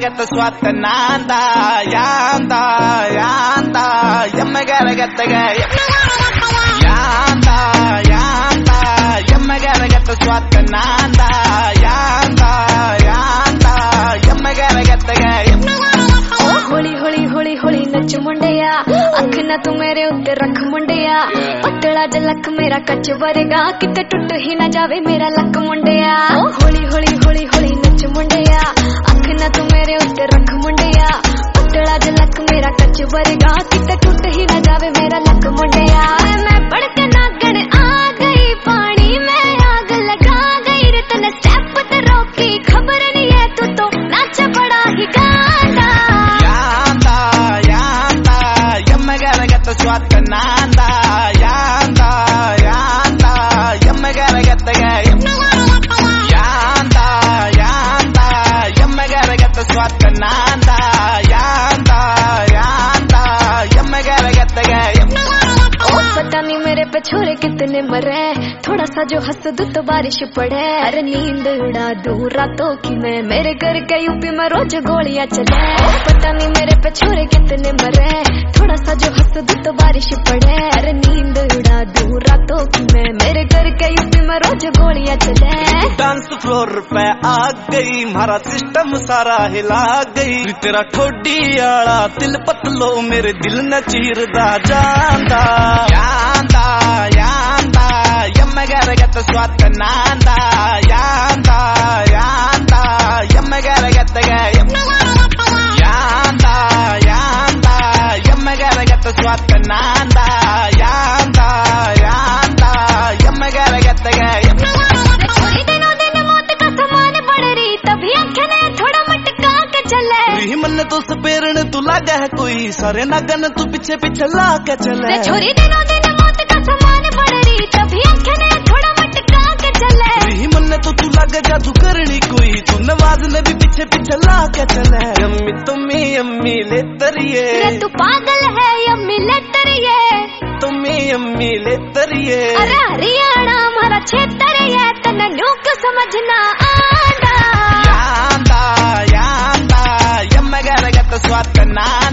get the swat nanda yanda yanda yamma get the guy yanda yanda yamma get the swat nanda yanda yanda yamma get the guy Holi होली होली होली नच मुंडिया अख ना तू मेरे उत्ते रख मुंडिया पतला ज लक मेरा कच वरेगा किते टुट ही ना जावे मेरा लक मुंडिया होली होली होली होली नच मुंडिया अख ना तू मेरे उत्ते रख मुंडिया पतला ज लक मेरा कच वरेगा किते टुट ही ना जावे मेरा लक मुंडिया मैं पढ़ के नागण आ गई पानी में आग लगा गई रे तने स्टेप ते रोकी खबर नहीं है तू तो नाच बड़ा ही गाना the swat nanda yanda yanda yamma get the guy yanda yanda yamma get the swat nanda yanda yanda yamma get the guy पता नहीं मेरे पे छोरे कितने मरे थोड़ा सा जो हंस दू तो बारिश पड़े अरे नींद उड़ा दूं रातों की मैं मेरे घर के यूपी में रोज गोलियां चले पता नहीं मेरे पे छोरे कितने मरे थोड़ा सा जो हंस दू तो बारिश पड़े अरे नींद उड़ा दूं रातों की मैं मेरे घर के यूपी में रोज गोलियां चले डांस फ्लोर पे आ गई मारा सिस्टम सारा हिला गई तेरा ठोडी आला दिल पतलो मेरे दिल न चीरदा जांदा yanda yanda yamma get the swat nanda yanda yanda yamma get the guy yanda yanda yamma get the swat nanda yanda yanda yamma get the guy छोरी दिनों दिन मौत का सामान बढ़ रही तभी आंखें ने थोड़ा मटका के चले मन तो सपेरन तू लागा है कोई सारे नागन तू पीछे पीछे ला के चले छोरी दिनों दिन मौत का सामान बढ़ रही तभी आंखें ने थोड़ा मटका के चले मन तो तू लागा जादू करनी कोई तू नवाज ने भी पीछे पीछे ला के चले यम्मी तुम्मी यम्मी ले तरिए रे तू पागल है यम्मी ले तरिए तुम्मी यम्मी ले तरिए अरे हरियाणा हमारा क्षेत्र है तन्ना न्यूक समझना आंदा yanda yanda yamma get the swat nanda